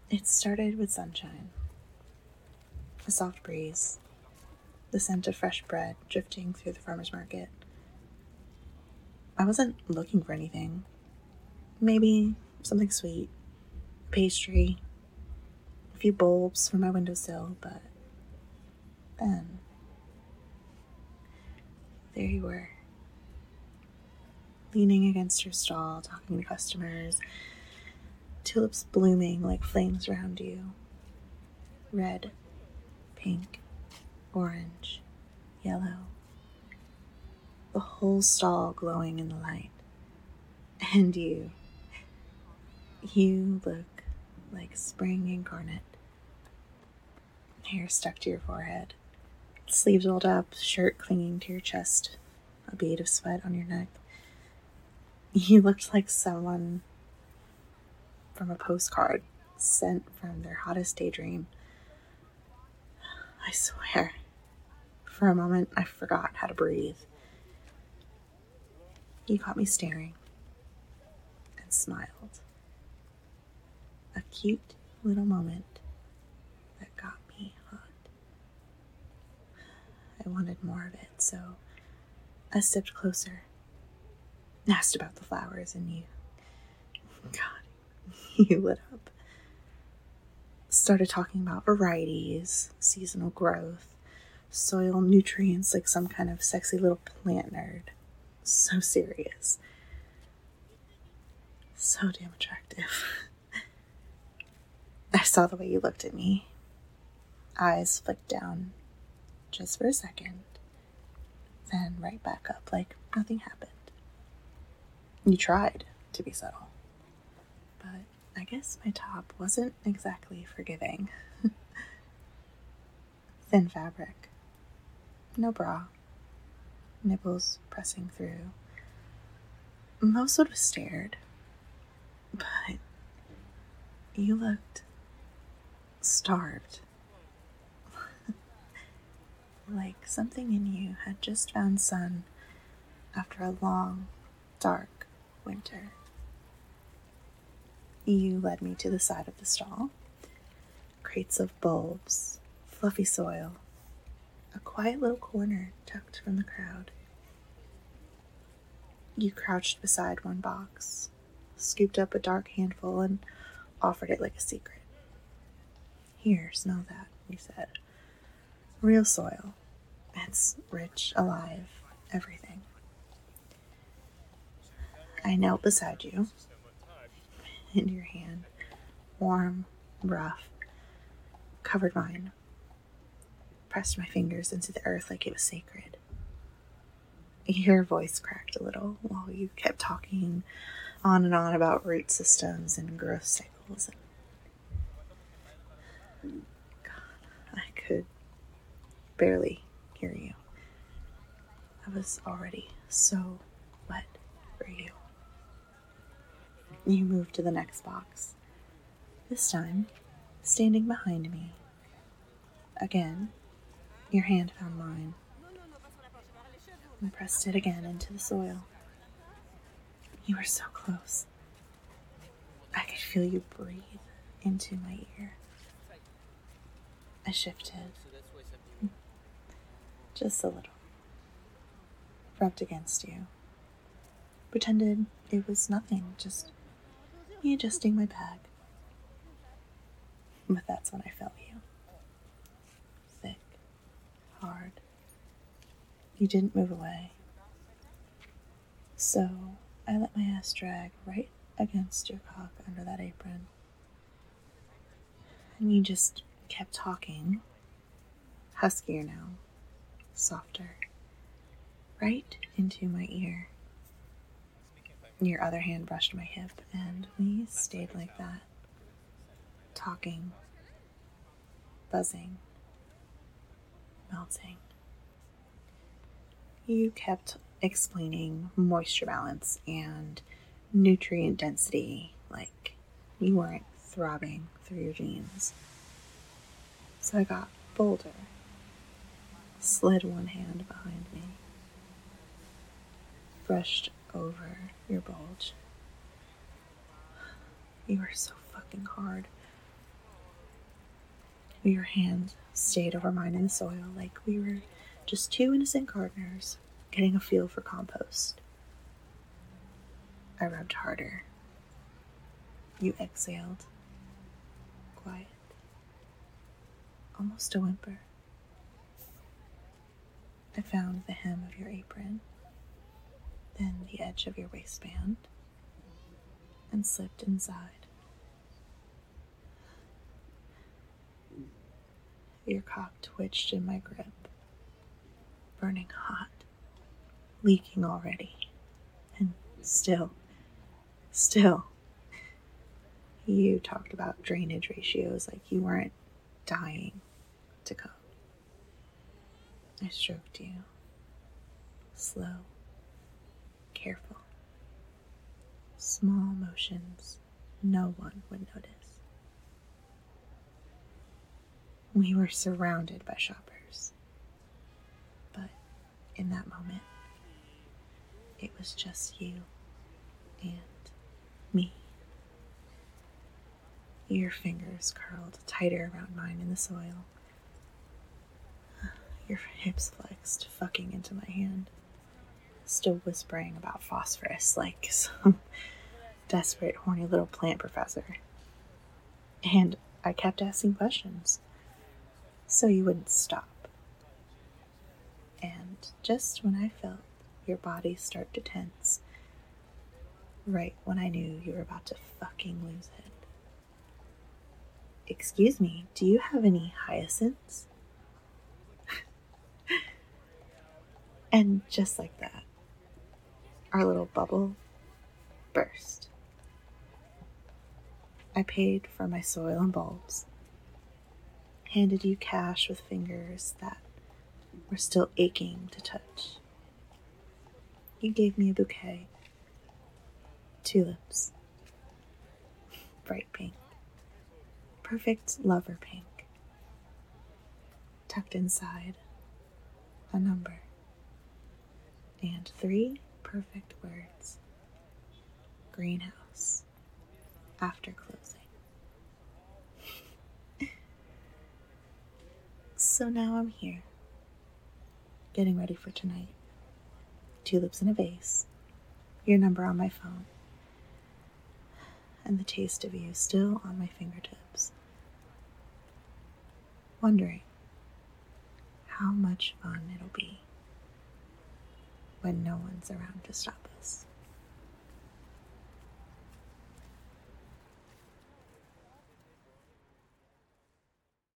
It started with sunshine, a soft breeze, the scent of fresh bread drifting through the farmer's market. I wasn't looking for anything. Maybe something sweet, pastry, a few bulbs from my windowsill, but then there you were, leaning against your stall, talking to customers, tulips blooming like flames around you. Red, pink, orange, yellow. The whole stall glowing in the light. And you look like spring incarnate. Hair stuck to your forehead, sleeves rolled up, shirt clinging to your chest, a bead of sweat on your neck. You looked like someone from a postcard sent from their hottest daydream. I swear, for a moment I forgot how to breathe. You caught me staring and smiled. A cute little moment that got me hot. I wanted more of it, so I stepped closer, asked about the flowers, and God, you lit up. Started talking about varieties, seasonal growth, soil nutrients like some kind of sexy little plant nerd. So serious. So damn attractive. I saw the way you looked at me. Eyes flicked down just for a second, then right back up like nothing happened. You tried to be subtle, but I guess my top wasn't exactly forgiving. Thin fabric, no bra, nipples pressing through. Most would have stared, but you looked starved. Like something in you had just found sun after a long, dark winter. You led me to the side of the stall. Crates of bulbs, fluffy soil, a quiet little corner tucked from the crowd. You crouched beside one box, scooped up a dark handful, and offered it like a secret. Here, smell that, you said. Real soil. It's rich, alive, everything. I knelt beside you, and your hand, warm, rough, covered mine. Pressed my fingers into the earth like it was sacred. Your voice cracked a little while you kept talking on and on about root systems and growth cycles. God, I could barely hear you. I was already so wet for you. You moved to the next box, this time standing behind me. Again, your hand found mine and pressed it again into the soil. You were so close. I could feel you breathe into my ear. I shifted, just a little, rubbed against you, pretended it was nothing, just me adjusting my bag. But that's when I felt you. Thick, hard. You didn't move away. So I let my ass drag right against your cock under that apron. And you just kept talking, huskier now, softer, right into my ear. Your other hand brushed my hip, and we stayed like that, talking, buzzing, melting. You kept explaining moisture balance and nutrient density like you weren't throbbing through your jeans. So I got bolder, slid one hand behind me, brushed over your bulge. You were so fucking hard. Your hand stayed over mine in the soil like we were just two innocent gardeners getting a feel for compost. I rubbed harder. You exhaled. Quiet. Almost a whimper. I found the hem of your apron, then the edge of your waistband, and slipped inside. Your cock twitched in my grip, burning hot, leaking already, and still, you talked about drainage ratios like you weren't dying to come. I stroked you, slow, careful, small motions no one would notice. We were surrounded by shoppers, but in that moment, it was just you and me. Your fingers curled tighter around mine in the soil. Your hips flexed, fucking into my hand, still whispering about phosphorus like some desperate, horny little plant professor. And I kept asking questions, so you wouldn't stop. And just when I felt your body start to tense, right when I knew you were about to fucking lose it. Excuse me, do you have any hyacinths? And just like that, our little bubble burst. I paid for my soil and bulbs, handed you cash with fingers that were still aching to touch. You gave me a bouquet, tulips, bright pink, perfect lover pink, tucked inside a number, and 3 perfect words: greenhouse, after closing. So now I'm here, getting ready for tonight. Tulips in a vase, your number on my phone, and the taste of you still on my fingertips. Wondering how much fun it'll be when no one's around to stop us.